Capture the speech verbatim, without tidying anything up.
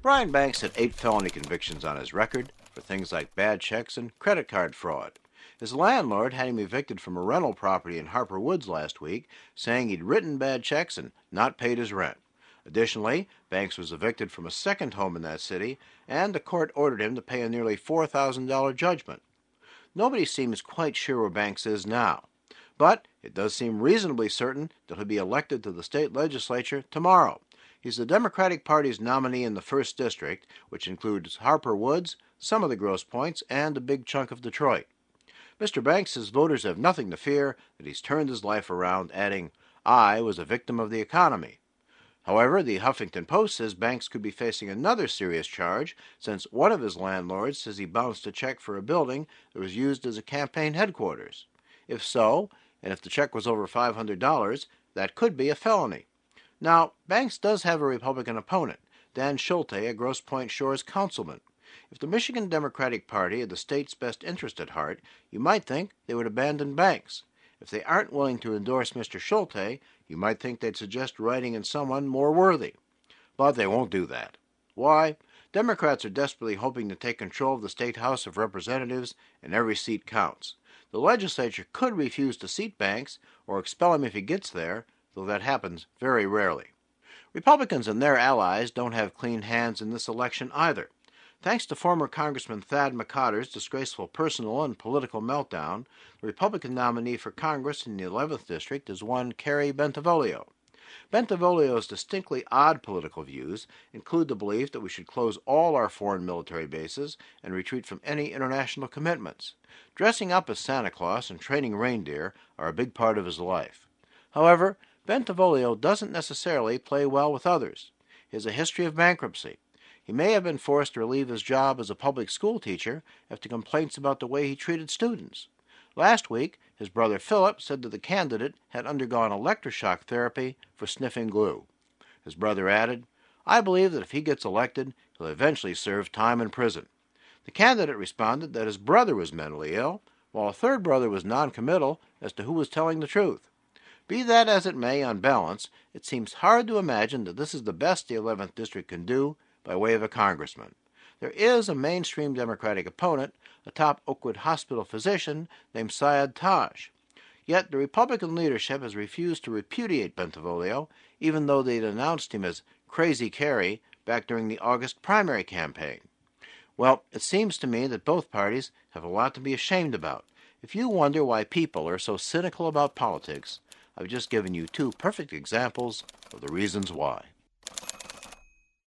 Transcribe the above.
Brian Banks had eight felony convictions on his record for things like bad checks and credit card fraud. His landlord had him evicted from a rental property in Harper Woods last week, saying he'd written bad checks and not paid his rent. Additionally, Banks was evicted from a second home in that city, and the court ordered him to pay a nearly four thousand dollars judgment. Nobody seems quite sure where Banks is now, but it does seem reasonably certain that he'll be elected to the state legislature tomorrow. He's the Democratic Party's nominee in the first District, which includes Harper Woods, some of the Grosse Pointes, and a big chunk of Detroit. Mister Banks says voters have nothing to fear, that he's turned his life around, adding, "I was a victim of the economy." However, the Huffington Post says Banks could be facing another serious charge, since one of his landlords says he bounced a check for a building that was used as a campaign headquarters. If so, and if the check was over five hundred dollars, that could be a felony. Now, Banks does have a Republican opponent, Dan Schulte, a Grosse Pointe Shores councilman. If the Michigan Democratic Party had the state's best interest at heart, you might think they would abandon Banks. If they aren't willing to endorse Mister Schulte, you might think they'd suggest writing in someone more worthy. But they won't do that. Why? Democrats are desperately hoping to take control of the state House of Representatives, and every seat counts. The legislature could refuse to seat Banks or expel him if he gets there, though that happens very rarely. Republicans and their allies don't have clean hands in this election either. Thanks to former Congressman Thad McCotter's disgraceful personal and political meltdown, the Republican nominee for Congress in the eleventh District is one Carrie Bentivolio. Bentivolio's distinctly odd political views include the belief that we should close all our foreign military bases and retreat from any international commitments. Dressing up as Santa Claus and training reindeer are a big part of his life. However, Bentivolio doesn't necessarily play well with others. He has a history of bankruptcy. He may have been forced to leave his job as a public school teacher after complaints about the way he treated students. Last week, his brother Philip said that the candidate had undergone electroshock therapy for sniffing glue. His brother added, "I believe that if he gets elected, he'll eventually serve time in prison." The candidate responded that his brother was mentally ill, while a third brother was noncommittal as to who was telling the truth. Be that as it may, on balance, it seems hard to imagine that this is the best the eleventh District can do by way of a congressman. There is a mainstream Democratic opponent, a top Oakwood Hospital physician named Syed Taj. Yet the Republican leadership has refused to repudiate Bentivolio, even though they'd announced him as Crazy Carrie back during the August primary campaign. Well, it seems to me that both parties have a lot to be ashamed about. If you wonder why people are so cynical about politics, I've just given you two perfect examples of the reasons why.